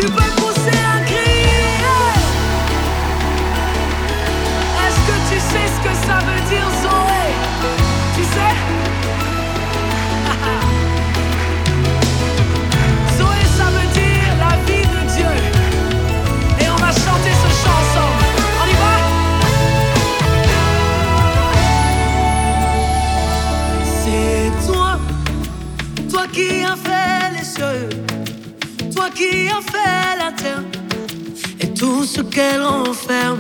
Tu peux pousser un cri. Est-ce que tu sais ce que ça veut dire, Zoé? Tu sais? Zoé, ça veut dire la vie de Dieu. Et on va chanter ce chant ensemble. On y va? C'est toi, toi qui as fait les cieux, toi qui as fait la terre et tout ce qu'elle renferme.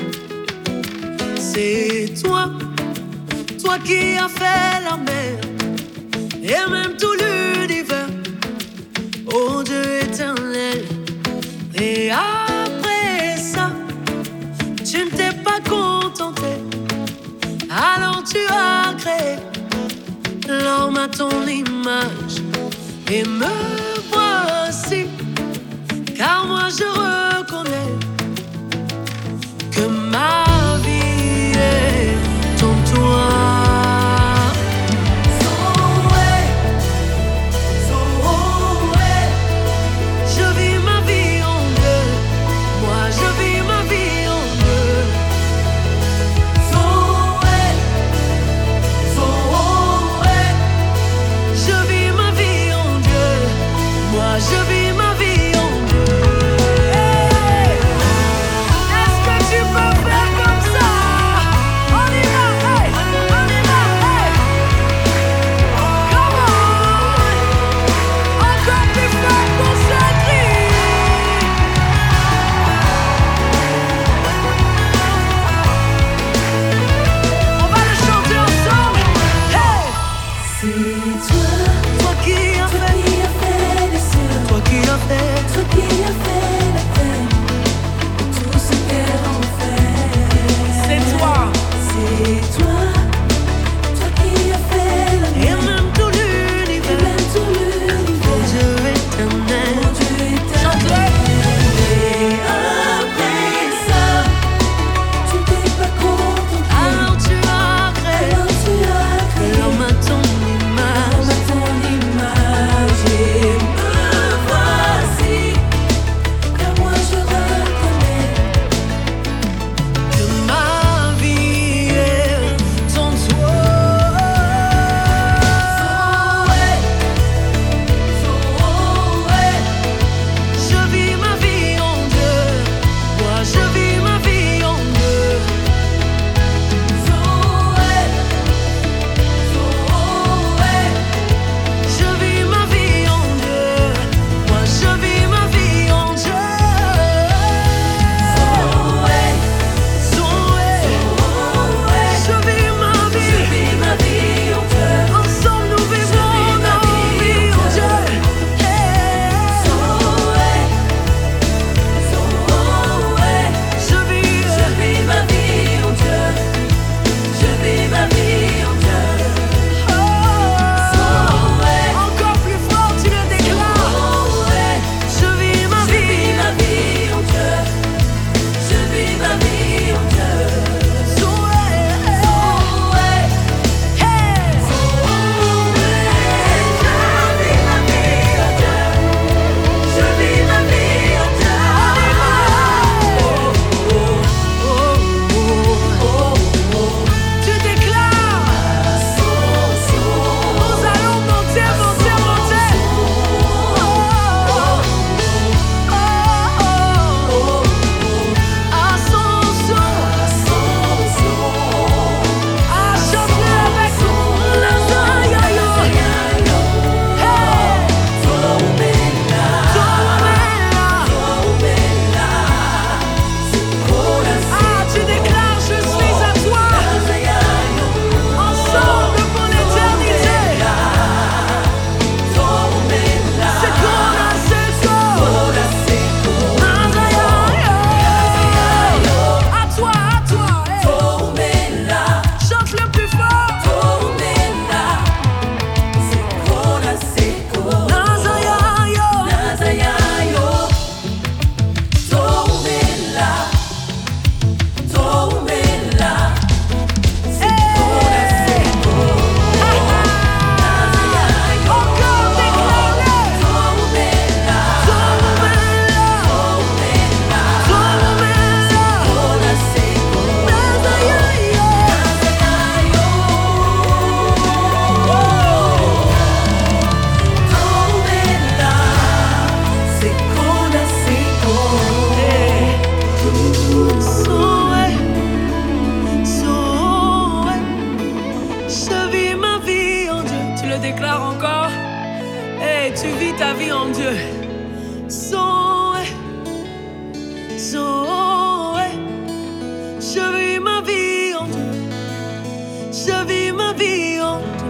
C'est toi, toi qui as fait la mer et même tout l'univers, ô Dieu éternel. Et après ça, tu ne t'es pas contenté, alors tu as créé l'homme à ton image. Et me voici, car moi je reconnais que ma vie est en toi. Zoé, Zoé, je vis ma vie en Dieu. Moi je vis ma vie en Dieu. Zoé, Zoé, je vis ma vie en Dieu. Je vis ma vie en Dieu. Tu le déclares encore. Et tu vis ta vie en Dieu. Zoé, Zoé. Je vis ma vie en Dieu. Je vis ma vie en Dieu.